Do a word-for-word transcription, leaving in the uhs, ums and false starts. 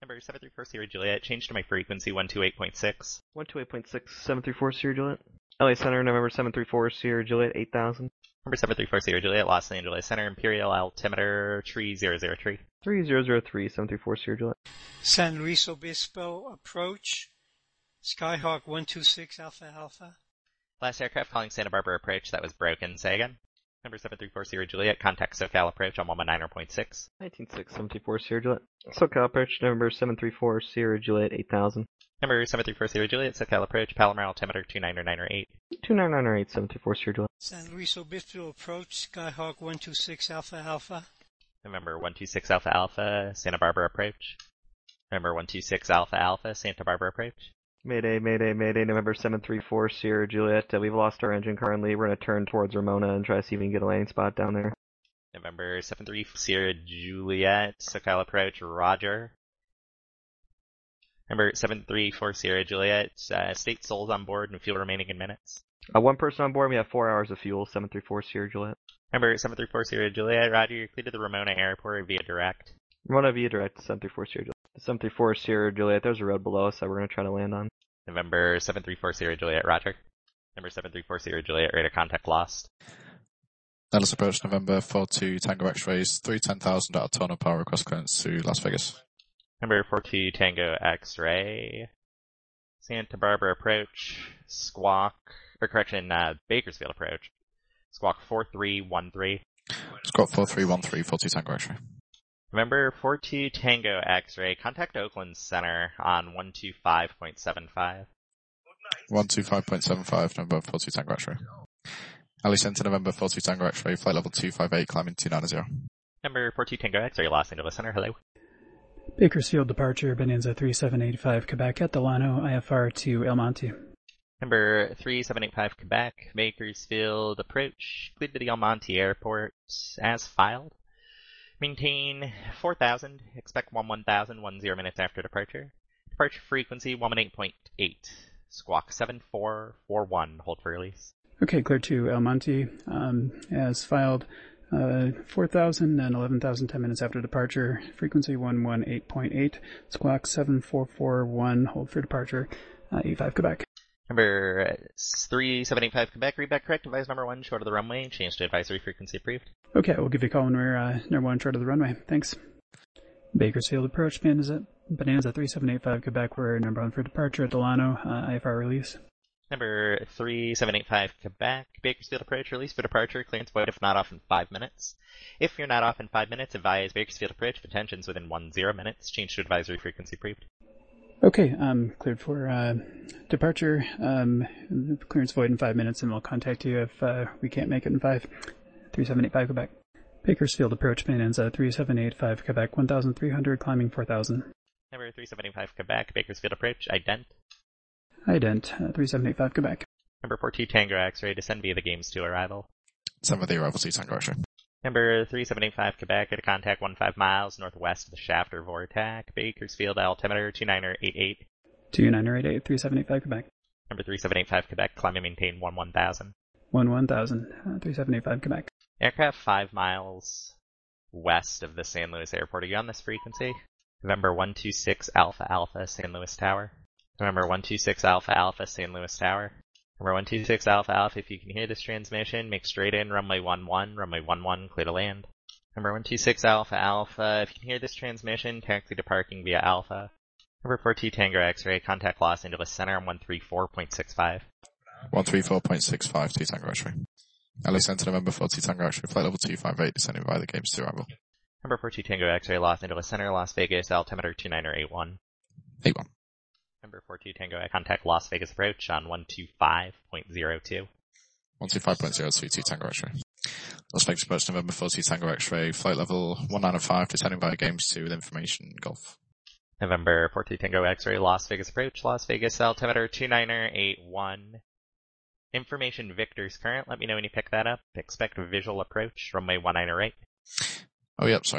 Number seven three four Sierra Juliet, change to my frequency one two eight point six. one two eight point six, seven three four Sierra Juliet. L A Center, November seven three four Sierra Juliet, eight thousand. Number seven three four Sierra Juliet, Los Angeles Center, Imperial altimeter three zero zero three. three zero zero three, seven three four Sierra Juliet. San Luis Obispo approach, Skyhawk one two six Alpha Alpha. Last aircraft calling Santa Barbara approach, that was broken, say again. Number seven three four Sierra Juliet, contact SoCal approach on one one nine point six. nineteen six, seven three four Sierra Juliet. SoCal approach, November seven three four Sierra Juliet, eight thousand. Number seven three four Sierra Juliet, SoCal approach, Palomar altimeter two nine nine eight. two nine nine eight, seven three four Sierra Juliet. San Luis Obispo approach, Skyhawk one two six Alpha Alpha. November one two six Alpha Alpha, Santa Barbara approach. November one two six Alpha Alpha, Santa Barbara approach. Mayday, Mayday, Mayday, November seven three four Sierra Juliet. Uh, we've lost our engine currently. We're going to turn towards Ramona and try to see if we can get a landing spot down there. November seven three Sierra Juliet, SoCal approach, roger. Number seven three four Sierra Juliet, uh, state souls on board and fuel remaining in minutes. Uh, one person on board, we have four hours of fuel, seven three four Sierra Juliet. Number seven three four Sierra Juliet, roger, you're clear to the Ramona airport via direct. Ramona via direct, seven three four Sierra Juliet. seven three four Sierra Juliet, there's a road below us that we're going to try to land on. November seven three four Sierra Juliet, roger. Number seven three four Sierra Juliet, radar contact lost. Dallas approach November four two Tango X-rays, three ten thousand at a tonal power request clearance to Las Vegas. Number four two Tango X-ray, Santa Barbara approach, squawk, or correction, uh, Bakersfield approach, squawk four three one three. Squawk four three one three, four two Tango X-ray. Remember, four two Tango X-ray, contact Oakland Center on one two five point seven five. one two five point seven five, November four two Tango X-ray. Alley Center, November four two Tango X-ray, flight level two five eight, climbing two nine zero. Number four two Tango X-ray, Los Angeles Center, hello. Bakersfield departure, Bonanza three seven eight five, Quebec at Delano, I F R to El Monte. Number three seven eight five Quebec, Bakersfield approach, cleared to the El Monte Airport as filed. Maintain four thousand, expect one one thousand, one zero minutes after departure. Departure frequency one one eight point eight, squawk seven four four one, hold for release. Okay, clear to El Monte, um, as filed, uh, four thousand and eleven thousand, ten minutes after departure, frequency one one eight point eight, squawk seven four four one, hold for departure, uh, eight five Quebec. Number three seven eight five Quebec, read back correct, advise number one, short of the runway, change to advisory frequency approved. Okay, we'll give you a call when we're, uh, number one, short of the runway. Thanks. Bakersfield approach, Bonanza, Bonanza three seven eight five Quebec, we're number one for departure at Delano, uh, I F R release. Number three seven eight five Quebec, Bakersfield approach, release for departure, clearance void if not off in five minutes. If you're not off in five minutes, advise Bakersfield approach, if attention's within one zero minutes, change to advisory frequency approved. Okay, um, cleared for, uh, departure, um, clearance void in five minutes, and we'll contact you if, uh, we can't make it in five. three seven eight five Quebec. Bakersfield approach, Bonanza three seven eight five Quebec, one thousand three hundred, climbing four thousand. Number three seven eight five Quebec, Bakersfield approach, ident. Ident, uh, three seven eight five Quebec. Number four two Tango X-ray, descend via the games to arrival. Send with the arrival to Tango X-ray. Number three seven eight five Quebec, at a contact one five miles northwest of the shaft or vortac, Bakersfield altimeter two nine eight eight. two nine eight eight, three seven eight five Quebec. Number three seven eight five Quebec, climb and maintain one one thousand. one one thousand, uh, three seven eight five Quebec. Aircraft five miles west of the San Luis Airport. Are you on this frequency? November one two six Alpha Alpha, San Luis Tower. November one two six Alpha Alpha, San Luis Tower. Number one two six Alpha Alpha, if you can hear this transmission, make straight in, runway one one, runway one one, clear to land. Number one two six Alpha Alpha, if you can hear this transmission, taxi to parking via Alpha. Number four two Tango X-ray, contact Los Angeles Center on one three four point six five. one three four point six five, two Tango X-ray. L A Center, November four two Tango X-ray, flight level two five eight, descending via the games to arrival. Number four two Tango X-ray, Los Angeles Center, Las Vegas, altimeter two nine eight one. eight one. Number four two Tango, contact Las Vegas approach on one two five point zero two. one two five point zero two, two Tango X-ray. Las Vegas approach November four two Tango X-ray, flight level one nine five, descending via games two with information Golf. November four two Tango X-ray, Las Vegas approach, Las Vegas, altimeter two nine eight one. Information Victor's current, let me know when you pick that up. Expect visual approach, runway one nine eight. Oh, yep, sorry.